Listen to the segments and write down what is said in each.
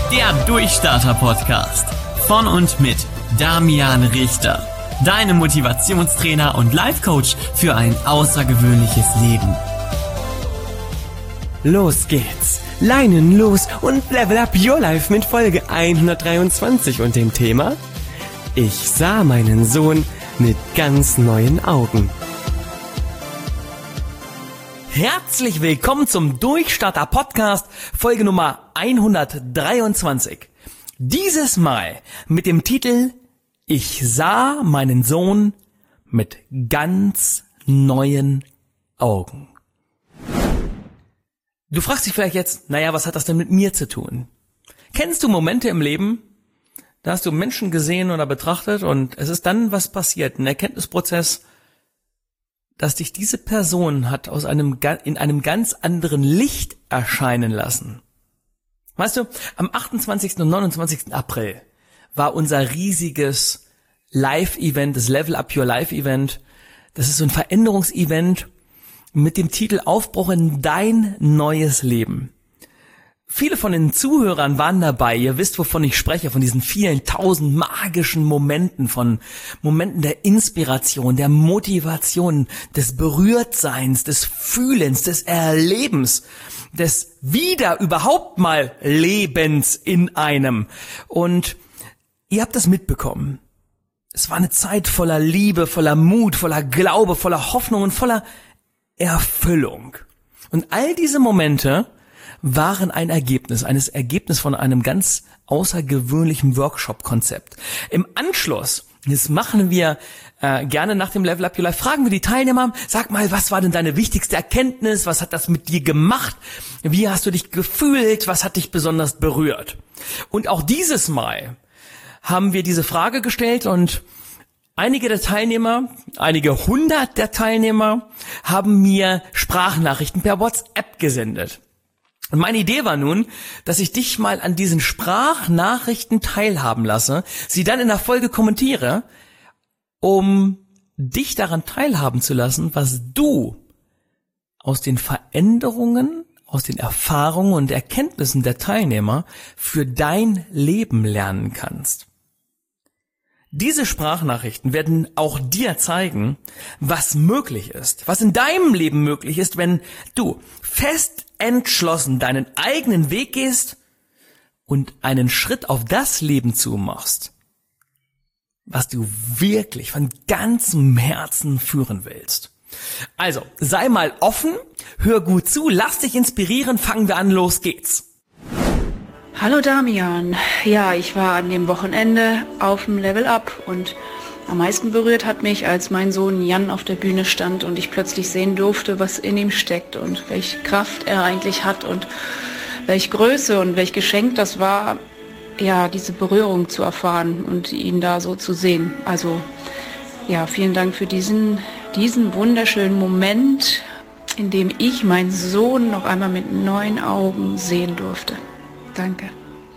Der Durchstarter-Podcast von und mit Damian Richter. Deine Motivationstrainer und Life-Coach für ein außergewöhnliches Leben. Los geht's! Leinen los und level up your life mit Folge 123 und dem Thema: Ich sah meinen Sohn mit ganz neuen Augen. Herzlich willkommen zum Durchstarter Podcast, Folge Nummer 123. Dieses Mal mit dem Titel: Ich sah meinen Sohn mit ganz neuen Augen. Du fragst dich vielleicht jetzt, was hat das denn mit mir zu tun? Kennst du Momente im Leben, da hast du Menschen gesehen oder betrachtet und es ist dann was passiert, ein Erkenntnisprozess, dass dich diese Person hat in einem ganz anderen Licht erscheinen lassen. Weißt du, am 28. und 29. April war unser riesiges Live-Event, das Level Up Your Life-Event. Das ist so ein Veränderungsevent mit dem Titel Aufbruch in dein neues Leben. Viele von den Zuhörern waren dabei, ihr wisst, wovon ich spreche, von diesen vielen tausend magischen Momenten, von Momenten der Inspiration, der Motivation, des Berührtseins, des Fühlens, des Erlebens, des wieder überhaupt mal Lebens in einem. Und ihr habt das mitbekommen. Es war eine Zeit voller Liebe, voller Mut, voller Glaube, voller Hoffnung und voller Erfüllung. Und all diese Momente waren ein Ergebnis von einem ganz außergewöhnlichen Workshop-Konzept. Im Anschluss, das machen wir gerne nach dem Level Up Your Life, fragen wir die Teilnehmer, sag mal, was war denn deine wichtigste Erkenntnis, was hat das mit dir gemacht, wie hast du dich gefühlt, was hat dich besonders berührt? Und auch dieses Mal haben wir diese Frage gestellt und einige hundert der Teilnehmer haben mir Sprachnachrichten per WhatsApp gesendet. Und meine Idee war nun, dass ich dich mal an diesen Sprachnachrichten teilhaben lasse, sie dann in der Folge kommentiere, um dich daran teilhaben zu lassen, was du aus den Veränderungen, aus den Erfahrungen und Erkenntnissen der Teilnehmer für dein Leben lernen kannst. Diese Sprachnachrichten werden auch dir zeigen, was möglich ist, was in deinem Leben möglich ist, wenn du fest entschlossen deinen eigenen Weg gehst und einen Schritt auf das Leben zumachst, was du wirklich von ganzem Herzen führen willst. Also, sei mal offen, hör gut zu, lass dich inspirieren, fangen wir an, los geht's. Hallo Damian. Ja, ich war an dem Wochenende auf dem Level Up und am meisten berührt hat mich, als mein Sohn Jan auf der Bühne stand und ich plötzlich sehen durfte, was in ihm steckt und welche Kraft er eigentlich hat und welche Größe und welch Geschenk das war, ja, diese Berührung zu erfahren und ihn da so zu sehen. Also, ja, vielen Dank für diesen wunderschönen Moment, in dem ich meinen Sohn noch einmal mit neuen Augen sehen durfte. Danke.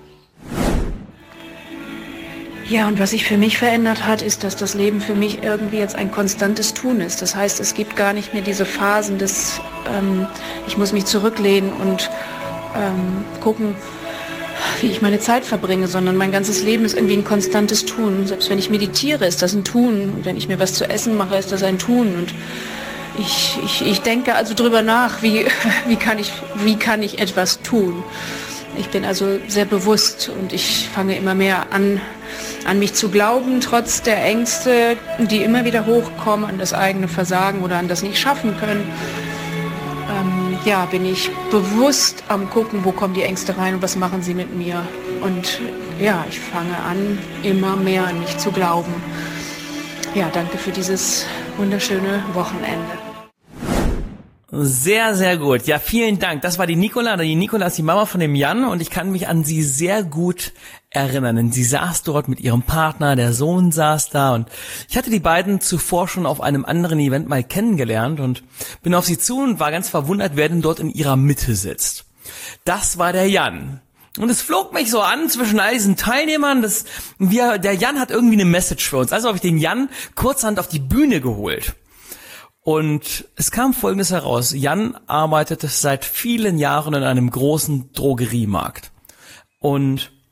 Ja, und was sich für mich verändert hat, ist, dass das Leben für mich irgendwie jetzt ein konstantes Tun ist. Das heißt, es gibt gar nicht mehr diese Phasen des, ich muss mich zurücklehnen und gucken, wie ich meine Zeit verbringe, sondern mein ganzes Leben ist irgendwie ein konstantes Tun. Selbst wenn ich meditiere, ist das ein Tun. Und wenn ich mir was zu essen mache, ist das ein Tun. Und ich denke also drüber nach, wie kann ich etwas tun. Ich bin also sehr bewusst und ich fange immer mehr an mich zu glauben, trotz der Ängste, die immer wieder hochkommen, an das eigene Versagen oder an das Nicht-Schaffen-Können. Bin ich bewusst am gucken, wo kommen die Ängste rein und was machen sie mit mir. Und ja, ich fange an, immer mehr an mich zu glauben. Ja, danke für dieses wunderschöne Wochenende. Sehr, sehr gut. Ja, vielen Dank. Das war die Nicola. Die Nicola ist die Mama von dem Jan und ich kann mich an sie sehr gut erinnern. Denn sie saß dort mit ihrem Partner, der Sohn saß da und ich hatte die beiden zuvor schon auf einem anderen Event mal kennengelernt und bin auf sie zu und war ganz verwundert, wer denn dort in ihrer Mitte sitzt. Das war der Jan. Und es flog mich so an zwischen all diesen Teilnehmern, der Jan hat irgendwie eine Message für uns. Also habe ich den Jan kurzerhand auf die Bühne geholt. Und es kam Folgendes heraus. Jan arbeitete seit vielen Jahren in einem großen Drogeriemarkt. Und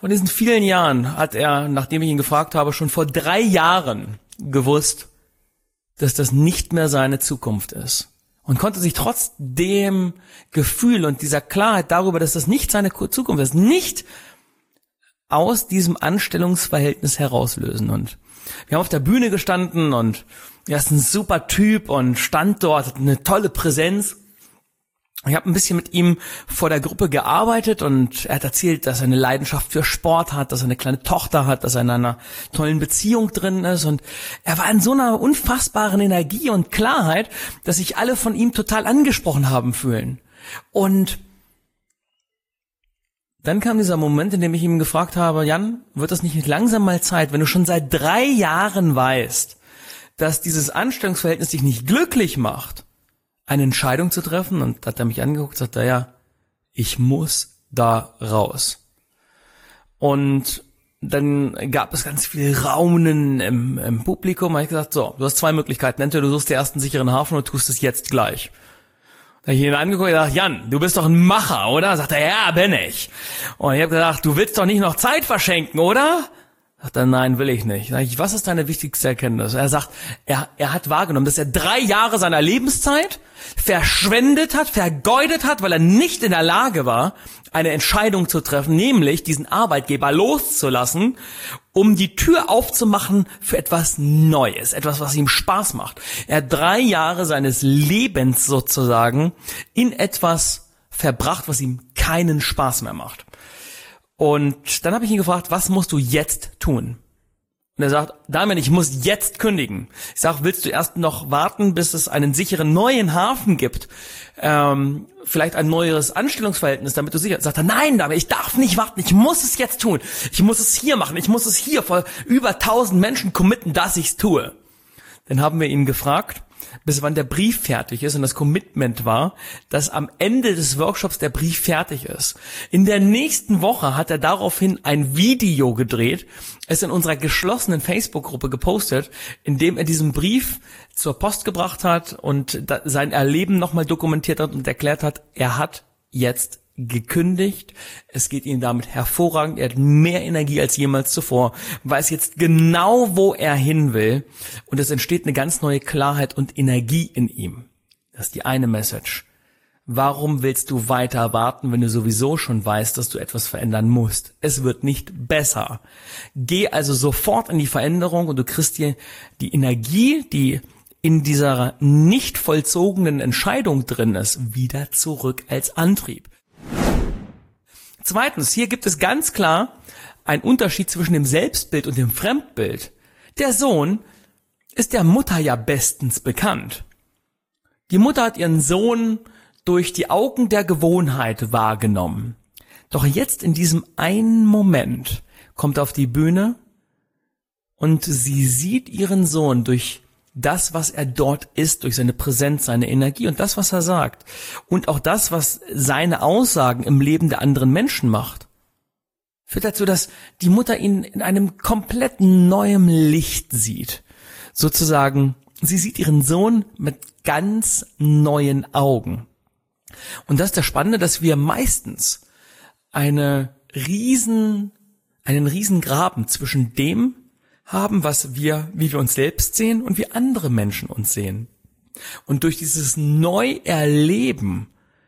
Von diesen vielen Jahren hat er, nachdem ich ihn gefragt habe, schon vor 3 Jahren gewusst, dass das nicht mehr seine Zukunft ist. Und konnte sich trotz dem Gefühl und dieser Klarheit darüber, dass das nicht seine Zukunft ist, nicht aus diesem Anstellungsverhältnis herauslösen. Und wir haben auf der Bühne gestanden und er ist ein super Typ und stand dort, hat eine tolle Präsenz. Ich habe ein bisschen mit ihm vor der Gruppe gearbeitet und er hat erzählt, dass er eine Leidenschaft für Sport hat, dass er eine kleine Tochter hat, dass er in einer tollen Beziehung drin ist und er war in so einer unfassbaren Energie und Klarheit, dass sich alle von ihm total angesprochen haben fühlen. Und dann kam dieser Moment, in dem ich ihm gefragt habe, Jan, wird das nicht langsam mal Zeit, wenn du schon seit 3 Jahren weißt, dass dieses Anstellungsverhältnis dich nicht glücklich macht, eine Entscheidung zu treffen? Und hat er mich angeguckt und sagt, ja, ich muss da raus. Und dann gab es ganz viel Raunen im Publikum. Da habe ich gesagt, so, du hast 2 Möglichkeiten. Entweder du suchst den ersten sicheren Hafen oder tust es jetzt gleich. Da habe ich ihn angeguckt und gesagt, Jan, du bist doch ein Macher, oder? Sagt er, ja, bin ich. Und ich habe gesagt, du willst doch nicht noch Zeit verschenken, oder? Sagt er, nein, will ich nicht. Sag ich, was ist deine wichtigste Erkenntnis? Er sagt, er hat wahrgenommen, dass er 3 Jahre seiner Lebenszeit verschwendet hat, vergeudet hat, weil er nicht in der Lage war, eine Entscheidung zu treffen, nämlich diesen Arbeitgeber loszulassen, um die Tür aufzumachen für etwas Neues, etwas, was ihm Spaß macht. Er hat 3 Jahre seines Lebens sozusagen in etwas verbracht, was ihm keinen Spaß mehr macht. Und dann habe ich ihn gefragt, was musst du jetzt tun? Und er sagt, Damian, ich muss jetzt kündigen. Ich sage, willst du erst noch warten, bis es einen sicheren neuen Hafen gibt? Vielleicht ein neues Anstellungsverhältnis, damit du sicher... Sagt er, nein, Damian, ich darf nicht warten, ich muss es jetzt tun. Ich muss es hier machen, ich muss es hier vor über 1000 Menschen committen, dass ich es tue. Dann haben wir ihn gefragt, bis wann der Brief fertig ist, und das Commitment war, dass am Ende des Workshops der Brief fertig ist. In der nächsten Woche hat er daraufhin ein Video gedreht, es in unserer geschlossenen Facebook-Gruppe gepostet, in dem er diesen Brief zur Post gebracht hat und sein Erleben nochmal dokumentiert hat und erklärt hat, er hat jetzt gekündigt, es geht ihm damit hervorragend, er hat mehr Energie als jemals zuvor, weiß jetzt genau, wo er hin will, und es entsteht eine ganz neue Klarheit und Energie in ihm. Das ist die eine Message. Warum willst du weiter warten, wenn du sowieso schon weißt, dass du etwas verändern musst? Es wird nicht besser. Geh also sofort in die Veränderung und du kriegst dir die Energie, die in dieser nicht vollzogenen Entscheidung drin ist, wieder zurück als Antrieb. Zweitens, hier gibt es ganz klar einen Unterschied zwischen dem Selbstbild und dem Fremdbild. Der Sohn ist der Mutter ja bestens bekannt. Die Mutter hat ihren Sohn durch die Augen der Gewohnheit wahrgenommen. Doch jetzt in diesem einen Moment kommt er auf die Bühne und sie sieht ihren Sohn durch das, was er dort ist, durch seine Präsenz, seine Energie und das, was er sagt. Und auch das, was seine Aussagen im Leben der anderen Menschen macht, führt dazu, dass die Mutter ihn in einem komplett neuen Licht sieht. Sozusagen, sie sieht ihren Sohn mit ganz neuen Augen. Und das ist das Spannende, dass wir meistens einen riesen Graben zwischen dem haben, wie wir uns selbst sehen und wie andere Menschen uns sehen. Und durch dieses Neuerleben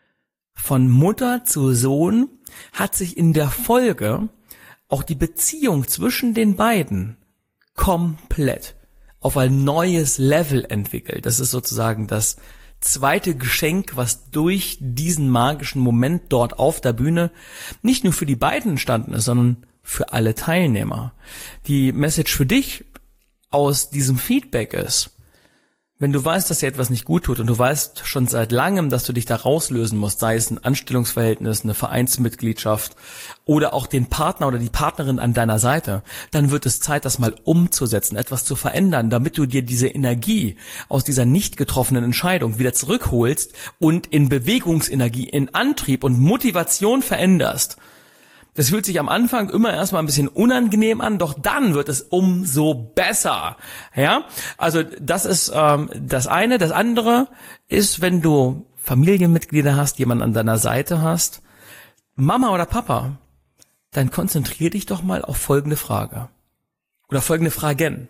von Mutter zu Sohn hat sich in der Folge auch die Beziehung zwischen den beiden komplett auf ein neues Level entwickelt. Das ist sozusagen das zweite Geschenk, was durch diesen magischen Moment dort auf der Bühne nicht nur für die beiden entstanden ist, sondern für alle Teilnehmer. Die Message für dich aus diesem Feedback ist, wenn du weißt, dass dir etwas nicht gut tut und du weißt schon seit langem, dass du dich da rauslösen musst, sei es ein Anstellungsverhältnis, eine Vereinsmitgliedschaft oder auch den Partner oder die Partnerin an deiner Seite, dann wird es Zeit, das mal umzusetzen, etwas zu verändern, damit du dir diese Energie aus dieser nicht getroffenen Entscheidung wieder zurückholst und in Bewegungsenergie, in Antrieb und Motivation veränderst. Das fühlt sich am Anfang immer erstmal ein bisschen unangenehm an, doch dann wird es umso besser. Ja, also das ist das eine. Das andere ist, wenn du Familienmitglieder hast, jemanden an deiner Seite hast, Mama oder Papa, dann konzentrier dich doch mal auf folgende Frage. Oder folgende Fragen.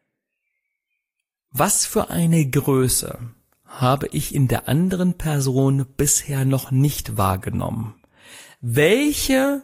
Was für eine Größe habe ich in der anderen Person bisher noch nicht wahrgenommen? Welche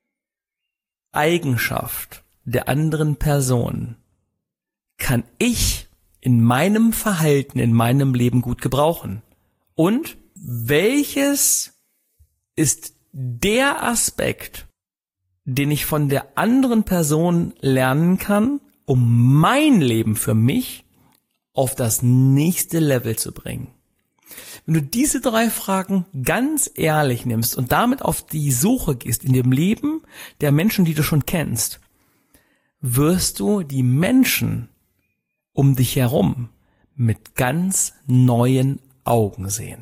Eigenschaft der anderen Person kann ich in meinem Verhalten, in meinem Leben gut gebrauchen? Und welches ist der Aspekt, den ich von der anderen Person lernen kann, um mein Leben für mich auf das nächste Level zu bringen? Wenn du diese 3 Fragen ganz ehrlich nimmst und damit auf die Suche gehst in dem Leben der Menschen, die du schon kennst, wirst du die Menschen um dich herum mit ganz neuen Augen sehen.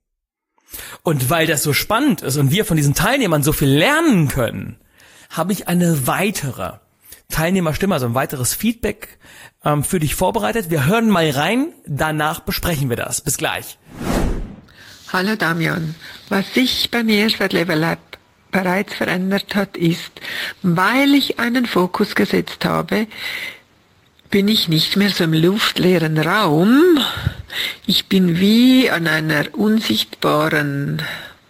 Und weil das so spannend ist und wir von diesen Teilnehmern so viel lernen können, habe ich eine weitere Teilnehmerstimme, also ein weiteres Feedback für dich vorbereitet. Wir hören mal rein, danach besprechen wir das. Bis gleich. Hallo Damian, was sich bei mir seit Level Up bereits verändert hat, ist, weil ich einen Fokus gesetzt habe, bin ich nicht mehr so im luftleeren Raum. Ich bin wie an einer unsichtbaren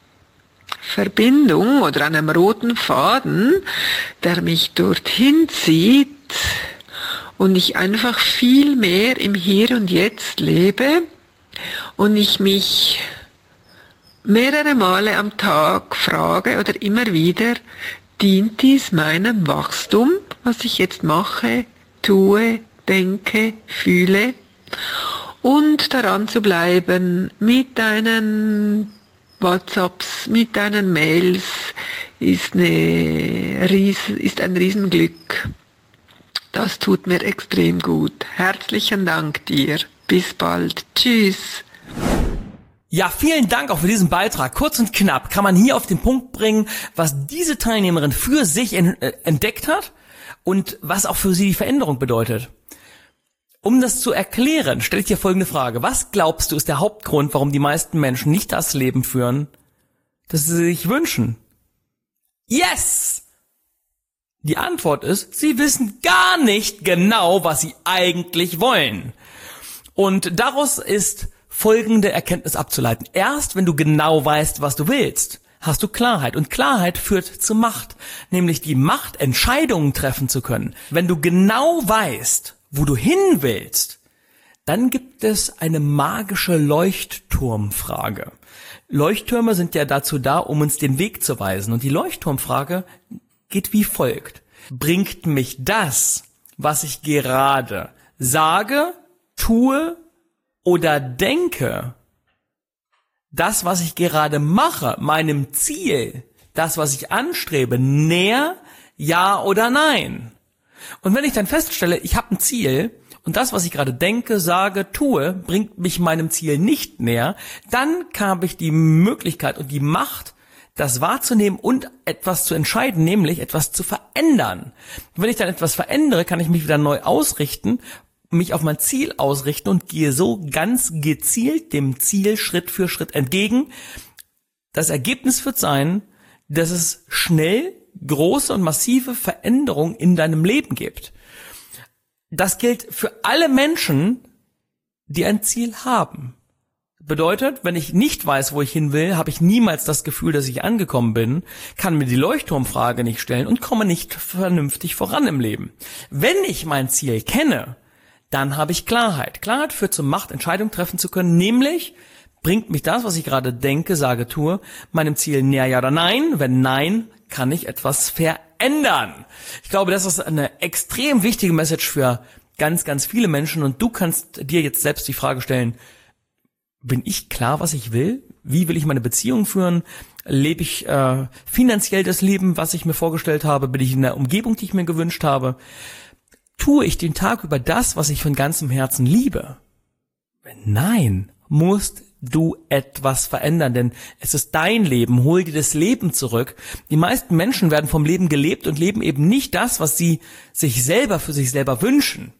Verbindung oder an einem roten Faden, der mich dorthin zieht und ich einfach viel mehr im Hier und Jetzt lebe und ich mich mehrere Male am Tag frage oder immer wieder, dient dies meinem Wachstum, was ich jetzt mache, tue, denke, fühle, und daran zu bleiben mit deinen WhatsApps, mit deinen Mails ist ein Riesenglück. Das tut mir extrem gut. Herzlichen Dank dir. Bis bald. Tschüss. Ja, vielen Dank auch für diesen Beitrag. Kurz und knapp kann man hier auf den Punkt bringen, was diese Teilnehmerin für sich entdeckt hat und was auch für sie die Veränderung bedeutet. Um das zu erklären, stelle ich dir folgende Frage. Was glaubst du ist der Hauptgrund, warum die meisten Menschen nicht das Leben führen, das sie sich wünschen? Yes! Die Antwort ist, sie wissen gar nicht genau, was sie eigentlich wollen. Und daraus ist folgende Erkenntnis abzuleiten. Erst wenn du genau weißt, was du willst, hast du Klarheit. Und Klarheit führt zu Macht, nämlich die Macht, Entscheidungen treffen zu können. Wenn du genau weißt, wo du hin willst, dann gibt es eine magische Leuchtturmfrage. Leuchttürme sind ja dazu da, um uns den Weg zu weisen. Und die Leuchtturmfrage geht wie folgt. Bringt mich das, was ich gerade sage, tue oder denke, das, was ich gerade mache, meinem Ziel, das, was ich anstrebe, näher, ja oder nein? Und wenn ich dann feststelle, ich habe ein Ziel und das, was ich gerade denke, sage, tue, bringt mich meinem Ziel nicht näher, dann habe ich die Möglichkeit und die Macht, das wahrzunehmen und etwas zu entscheiden, nämlich etwas zu verändern. Und wenn ich dann etwas verändere, kann ich mich wieder neu ausrichten, mich auf mein Ziel ausrichten und gehe so ganz gezielt dem Ziel Schritt für Schritt entgegen. Das Ergebnis wird sein, dass es schnell große und massive Veränderungen in deinem Leben gibt. Das gilt für alle Menschen, die ein Ziel haben. Bedeutet, wenn ich nicht weiß, wo ich hin will, habe ich niemals das Gefühl, dass ich angekommen bin, kann mir die Leuchtturmfrage nicht stellen und komme nicht vernünftig voran im Leben. Wenn ich mein Ziel kenne, dann habe ich Klarheit. Klarheit führt zur Macht, Entscheidungen treffen zu können, nämlich bringt mich das, was ich gerade denke, sage, tue, meinem Ziel näher, ja oder nein? Wenn nein, kann ich etwas verändern. Ich glaube, das ist eine extrem wichtige Message für ganz, ganz viele Menschen und du kannst dir jetzt selbst die Frage stellen, bin ich klar, was ich will? Wie will ich meine Beziehung führen? Lebe ich finanziell das Leben, was ich mir vorgestellt habe? Bin ich in der Umgebung, die ich mir gewünscht habe? Tue ich den Tag über das, was ich von ganzem Herzen liebe? Wenn nein, musst du etwas verändern, denn es ist dein Leben, hol dir das Leben zurück. Die meisten Menschen werden vom Leben gelebt und leben eben nicht das, was sie sich selber für sich selber wünschen.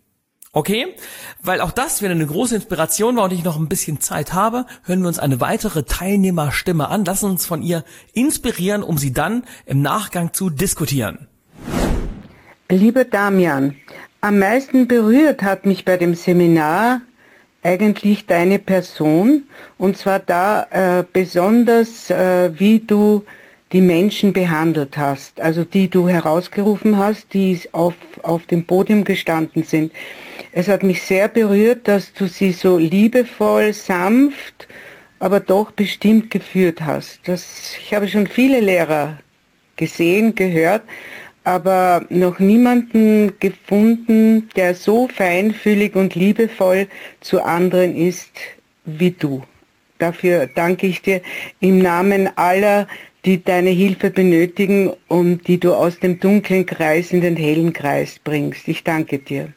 Okay, weil auch das wieder eine große Inspiration war und ich noch ein bisschen Zeit habe, hören wir uns eine weitere Teilnehmerstimme an. Lassen uns von ihr inspirieren, um sie dann im Nachgang zu diskutieren. Lieber Damian, am meisten berührt hat mich bei dem Seminar eigentlich deine Person, und zwar da besonders, wie du die Menschen behandelt hast, also die du herausgerufen hast, die auf dem Podium gestanden sind. Es hat mich sehr berührt, dass du sie so liebevoll, sanft, aber doch bestimmt geführt hast. Ich habe schon viele Lehrer gesehen, gehört, aber noch niemanden gefunden, der so feinfühlig und liebevoll zu anderen ist wie du. Dafür danke ich dir im Namen aller, die deine Hilfe benötigen und die du aus dem dunklen Kreis in den hellen Kreis bringst. Ich danke dir.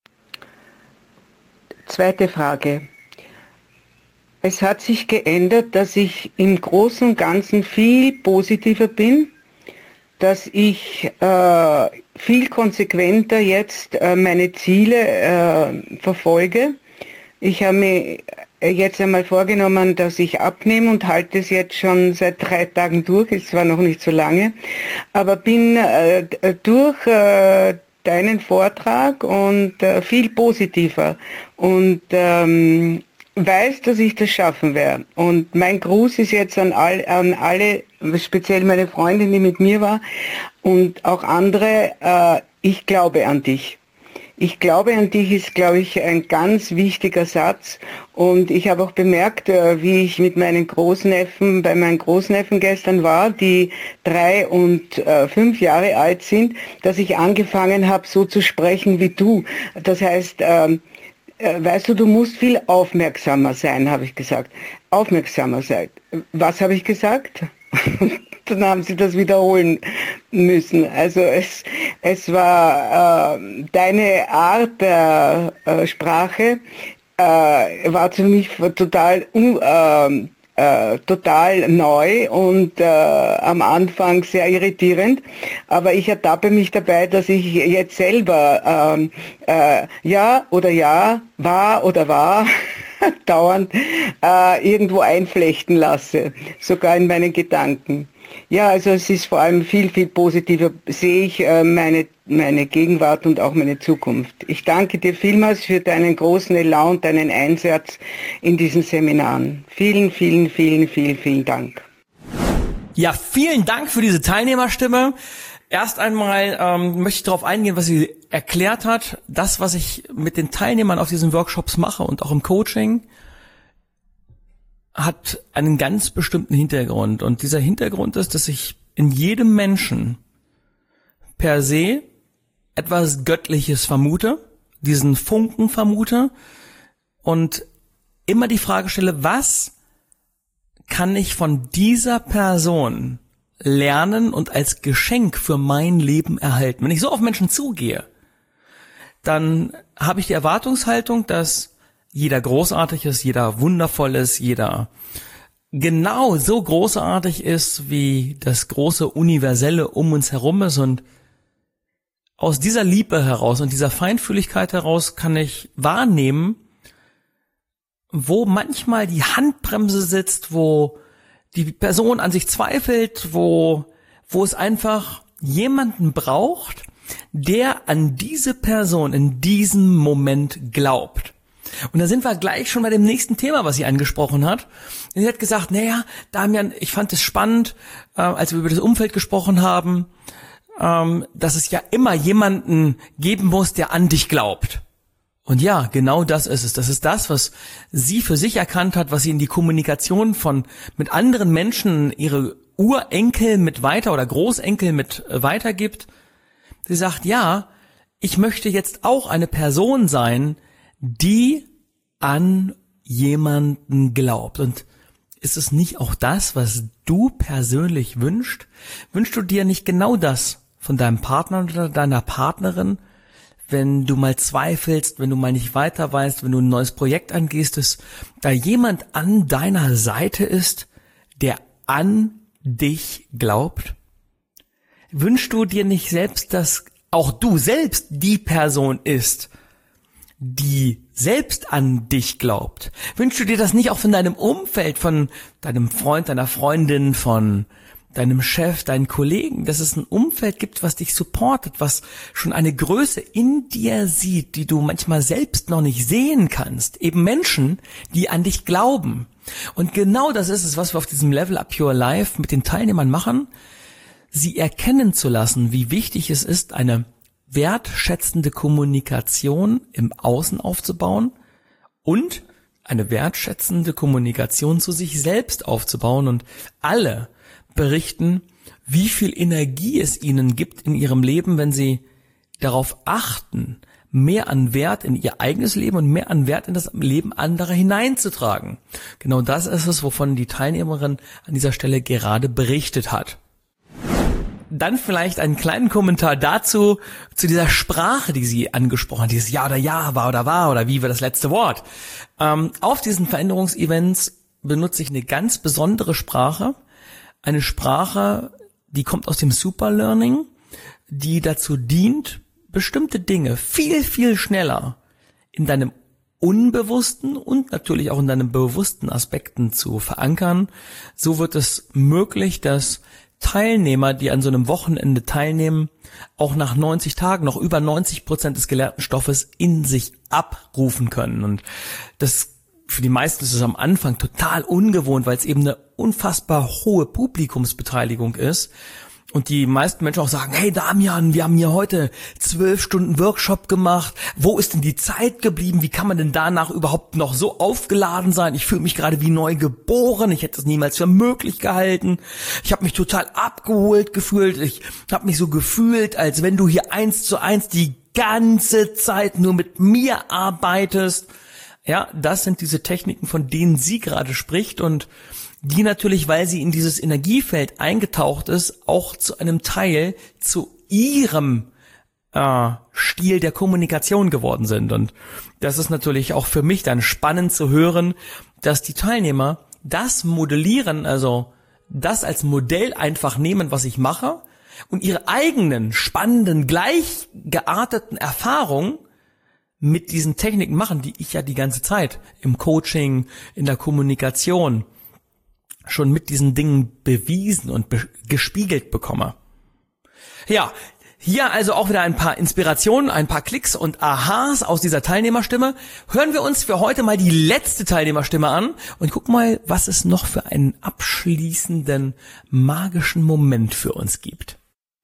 Zweite Frage. Es hat sich geändert, dass ich im Großen und Ganzen viel positiver bin, dass ich viel konsequenter jetzt meine Ziele verfolge. Ich habe mir jetzt einmal vorgenommen, dass ich abnehme und halte es jetzt schon seit 3 Tagen durch, ist zwar noch nicht so lange, aber bin durch deinen Vortrag und viel positiver und weiß, dass ich das schaffen werde. Und mein Gruß ist jetzt an alle, speziell meine Freundin, die mit mir war, und auch andere, ich glaube an dich. Ich glaube an dich ist, glaube ich, ein ganz wichtiger Satz. Und ich habe auch bemerkt, wie ich mit meinen Großneffen, bei meinen Großneffen gestern war, die 3 und 5 Jahre alt sind, dass ich angefangen habe, so zu sprechen wie du. Das heißt, weißt du musst viel aufmerksamer sein, habe ich gesagt. Aufmerksamer sein. Was habe ich gesagt? Dann haben sie das wiederholen müssen. Also es war deine Art der Sprache war für mich total neu und am Anfang sehr irritierend, aber ich ertappe mich dabei, dass ich jetzt selber ja oder ja, war oder war dauernd irgendwo einflechten lasse, sogar in meinen Gedanken. Ja, also es ist vor allem viel, viel positiver, sehe ich meine Gegenwart und auch meine Zukunft. Ich danke dir vielmals für deinen großen Elan und deinen Einsatz in diesen Seminaren. Vielen, vielen, vielen, vielen, vielen Dank. Ja, vielen Dank für diese Teilnehmerstimme. Erst einmal möchte ich darauf eingehen, was sie erklärt hat. Das, was ich mit den Teilnehmern auf diesen Workshops mache und auch im Coaching, hat einen ganz bestimmten Hintergrund. Und dieser Hintergrund ist, dass ich in jedem Menschen per se etwas Göttliches vermute, diesen Funken vermute und immer die Frage stelle, was kann ich von dieser Person lernen und als Geschenk für mein Leben erhalten? Wenn ich so auf Menschen zugehe, dann habe ich die Erwartungshaltung, dass jeder großartig ist, jeder wundervoll ist, jeder genau so großartig ist, wie das große Universelle um uns herum ist. Und aus dieser Liebe heraus und dieser Feinfühligkeit heraus kann ich wahrnehmen, wo manchmal die Handbremse sitzt, wo die Person an sich zweifelt, wo es einfach jemanden braucht, der an diese Person in diesem Moment glaubt. Und da sind wir gleich schon bei dem nächsten Thema, was sie angesprochen hat. Sie hat gesagt, naja, Damian, ich fand es spannend, als wir über das Umfeld gesprochen haben, dass es ja immer jemanden geben muss, der an dich glaubt. Und ja, genau das ist es. Das ist das, was sie für sich erkannt hat, was sie in die Kommunikation mit anderen Menschen, ihre Urenkel mit weiter oder Großenkel mit weitergibt. Sie sagt, ja, ich möchte jetzt auch eine Person sein, die an jemanden glaubt. Und ist es nicht auch das, was du persönlich wünschst? Wünschst du dir nicht genau das von deinem Partner oder deiner Partnerin, wenn du mal zweifelst, wenn du mal nicht weiter weißt, wenn du ein neues Projekt angehst, dass da jemand an deiner Seite ist, der an dich glaubt? Wünschst du dir nicht selbst, dass auch du selbst die Person ist, die selbst an dich glaubt? Wünschst du dir das nicht auch von deinem Umfeld, von deinem Freund, deiner Freundin, von deinem Chef, deinen Kollegen, dass es ein Umfeld gibt, was dich supportet, was schon eine Größe in dir sieht, die du manchmal selbst noch nicht sehen kannst? Eben Menschen, die an dich glauben. Und genau das ist es, was wir auf diesem Level Up Your Life mit den Teilnehmern machen, sie erkennen zu lassen, wie wichtig es ist, eine wertschätzende Kommunikation im Außen aufzubauen und eine wertschätzende Kommunikation zu sich selbst aufzubauen. Und alle berichten, wie viel Energie es ihnen gibt in ihrem Leben, wenn sie darauf achten, mehr an Wert in ihr eigenes Leben und mehr an Wert in das Leben anderer hineinzutragen. Genau das ist es, wovon die Teilnehmerin an dieser Stelle gerade berichtet hat. Dann vielleicht einen kleinen Kommentar dazu, zu dieser Sprache, die sie angesprochen hat, dieses Ja oder wie war das letzte Wort. Auf diesen Veränderungsevents benutze ich eine ganz besondere Sprache, eine Sprache, die kommt aus dem Superlearning, die dazu dient, bestimmte Dinge viel, viel schneller in deinem unbewussten und natürlich auch in deinem bewussten Aspekten zu verankern. So wird es möglich, dass Teilnehmer, die an so einem Wochenende teilnehmen, auch nach 90 Tagen noch über 90% des gelernten Stoffes in sich abrufen können. Und das für die meisten ist es am Anfang total ungewohnt, weil es eben eine unfassbar hohe Publikumsbeteiligung ist. Und die meisten Menschen auch sagen, hey Damian, wir haben hier heute 12 Stunden Workshop gemacht. Wo ist denn die Zeit geblieben? Wie kann man denn danach überhaupt noch so aufgeladen sein? Ich fühle mich gerade wie neu geboren. Ich hätte es niemals für möglich gehalten. Ich habe mich total abgeholt gefühlt. Ich habe mich so gefühlt, als wenn du hier 1:1 die ganze Zeit nur mit mir arbeitest. Ja, das sind diese Techniken, von denen sie gerade spricht und die natürlich, weil sie in dieses Energiefeld eingetaucht ist, auch zu einem Teil zu ihrem Stil der Kommunikation geworden sind. Und das ist natürlich auch für mich dann spannend zu hören, dass die Teilnehmer das modellieren, also das als Modell einfach nehmen, was ich mache, und ihre eigenen spannenden, gleich gearteten Erfahrungen mit diesen Techniken machen, die ich ja die ganze Zeit im Coaching, in der Kommunikation schon mit diesen Dingen bewiesen und gespiegelt bekomme. Ja, hier also auch wieder ein paar Inspirationen, ein paar Klicks und Aha's aus dieser Teilnehmerstimme. Hören wir uns für heute mal die letzte Teilnehmerstimme an und gucken mal, was es noch für einen abschließenden magischen Moment für uns gibt.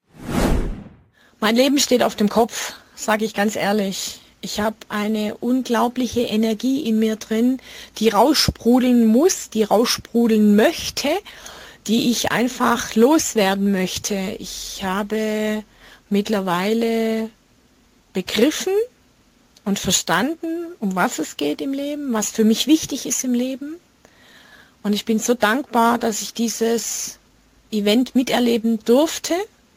Mein Leben steht auf dem Kopf, sage ich ganz ehrlich. Ich habe eine unglaubliche Energie in mir drin, die raussprudeln muss, die raussprudeln möchte, die ich einfach loswerden möchte. Ich habe mittlerweile begriffen und verstanden, um was es geht im Leben, was für mich wichtig ist im Leben. Und ich bin so dankbar, dass ich dieses Event miterleben durfte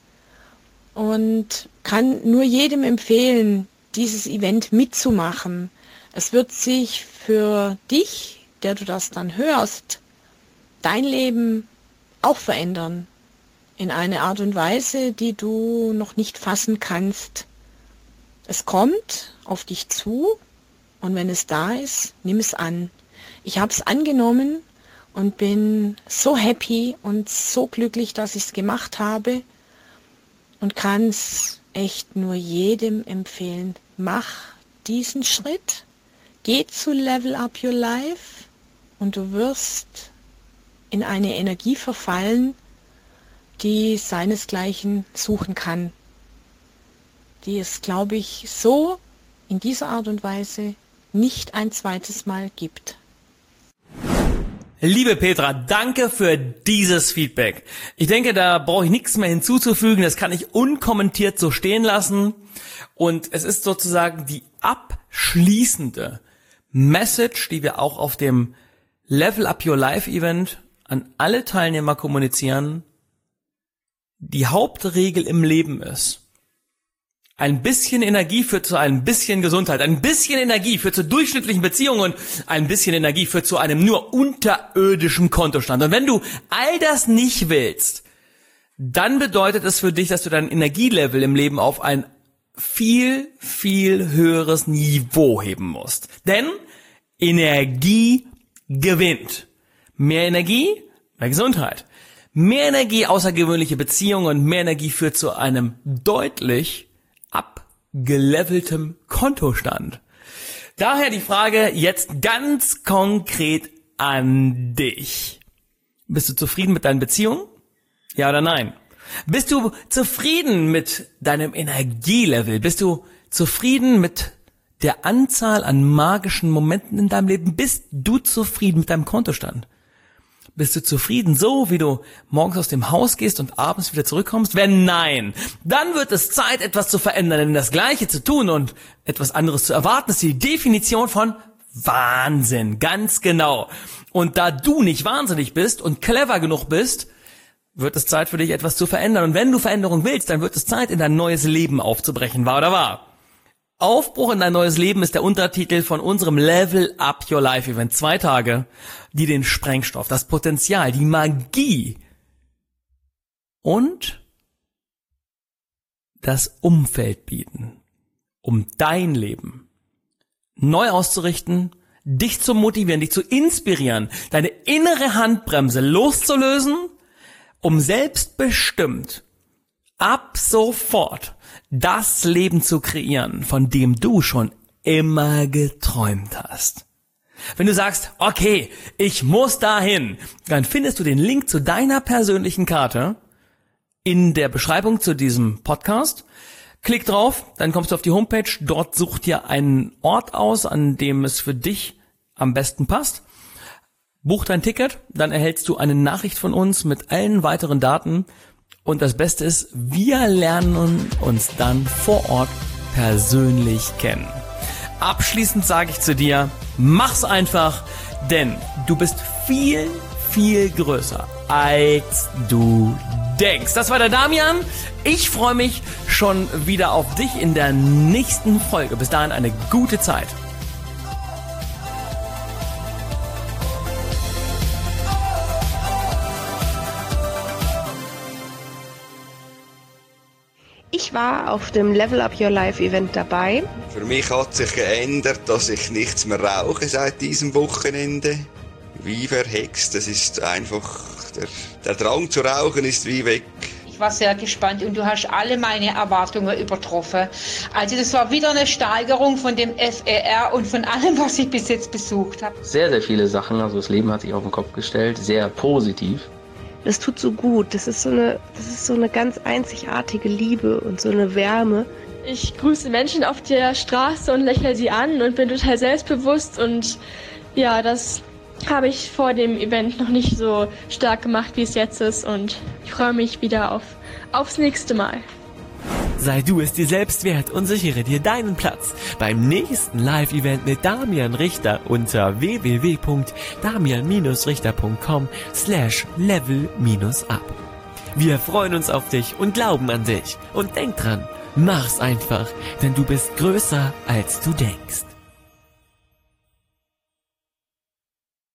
und kann nur jedem empfehlen, dieses Event mitzumachen. Es wird sich für dich, der du das dann hörst, dein Leben auch verändern. In eine Art und Weise, die du noch nicht fassen kannst. Es kommt auf dich zu und wenn es da ist, nimm es an. Ich habe es angenommen und bin so happy und so glücklich, dass ich es gemacht habe und kann es echt nur jedem empfehlen. Mach diesen Schritt, geh zu Level Up Your Life und du wirst in eine Energie verfallen, die seinesgleichen suchen kann. Die es, glaube ich, so in dieser Art und Weise nicht ein zweites Mal gibt. Liebe Petra, danke für dieses Feedback. Ich denke, da brauche ich nichts mehr hinzuzufügen. Das kann ich unkommentiert so stehen lassen. Und es ist sozusagen die abschließende Message, die wir auch auf dem Level Up Your Life Event an alle Teilnehmer kommunizieren. Die Hauptregel im Leben ist, ein bisschen Energie führt zu ein bisschen Gesundheit, ein bisschen Energie führt zu durchschnittlichen Beziehungen und ein bisschen Energie führt zu einem nur unterirdischen Kontostand. Und wenn du all das nicht willst, dann bedeutet es für dich, dass du dein Energielevel im Leben auf ein viel, viel höheres Niveau heben musst. Denn Energie gewinnt. Mehr Energie, mehr Gesundheit. Mehr Energie, außergewöhnliche Beziehungen und mehr Energie führt zu einem deutlich abgeleveltem Kontostand. Daher die Frage jetzt ganz konkret an dich. Bist du zufrieden mit deinen Beziehungen? Ja oder nein? Bist du zufrieden mit deinem Energielevel? Bist du zufrieden mit der Anzahl an magischen Momenten in deinem Leben? Bist du zufrieden mit deinem Kontostand? Bist du zufrieden, so wie du morgens aus dem Haus gehst und abends wieder zurückkommst? Wenn nein, dann wird es Zeit, etwas zu verändern, denn das Gleiche zu tun und etwas anderes zu erwarten, ist die Definition von Wahnsinn, ganz genau. Und da du nicht wahnsinnig bist und clever genug bist, wird es Zeit für dich, etwas zu verändern. Und wenn du Veränderung willst, dann wird es Zeit, in dein neues Leben aufzubrechen, wahr oder wahr? Aufbruch in dein neues Leben ist der Untertitel von unserem Level Up Your Life Event. 2 Tage, die den Sprengstoff, das Potenzial, die Magie und das Umfeld bieten, um dein Leben neu auszurichten, dich zu motivieren, dich zu inspirieren, deine innere Handbremse loszulösen, um selbstbestimmt ab sofort das Leben zu kreieren, von dem du schon immer geträumt hast. Wenn du sagst, okay, ich muss dahin, dann findest du den Link zu deiner persönlichen Karte in der Beschreibung zu diesem Podcast. Klick drauf, dann kommst du auf die Homepage, dort such dir einen Ort aus, an dem es für dich am besten passt. Buch dein Ticket, dann erhältst du eine Nachricht von uns mit allen weiteren Daten. Und das Beste ist, wir lernen uns dann vor Ort persönlich kennen. Abschließend sage ich zu dir, mach's einfach, denn du bist viel, viel größer, als du denkst. Das war der Damian. Ich freue mich schon wieder auf dich in der nächsten Folge. Bis dahin eine gute Zeit. Ich war auf dem Level Up Your Life Event dabei. Für mich hat sich geändert, dass ich nichts mehr rauche seit diesem Wochenende. Wie verhext, das ist einfach, der Drang zu rauchen ist wie weg. Ich war sehr gespannt und du hast alle meine Erwartungen übertroffen. Also das war wieder eine Steigerung von dem FER und von allem, was ich bis jetzt besucht habe. Sehr, sehr viele Sachen, also das Leben hat sich auf den Kopf gestellt, sehr positiv. Das tut so gut. Das ist so eine ganz einzigartige Liebe und so eine Wärme. Ich grüße Menschen auf der Straße und lächle sie an und bin total selbstbewusst. Und ja, das habe ich vor dem Event noch nicht so stark gemacht, wie es jetzt ist. Und ich freue mich wieder aufs nächste Mal. Sei du es dir selbst wert und sichere dir deinen Platz beim nächsten Live-Event mit Damian Richter unter www.damian-richter.com/level-up. Wir freuen uns auf dich und glauben an dich. Und denk dran, mach's einfach, denn du bist größer als du denkst.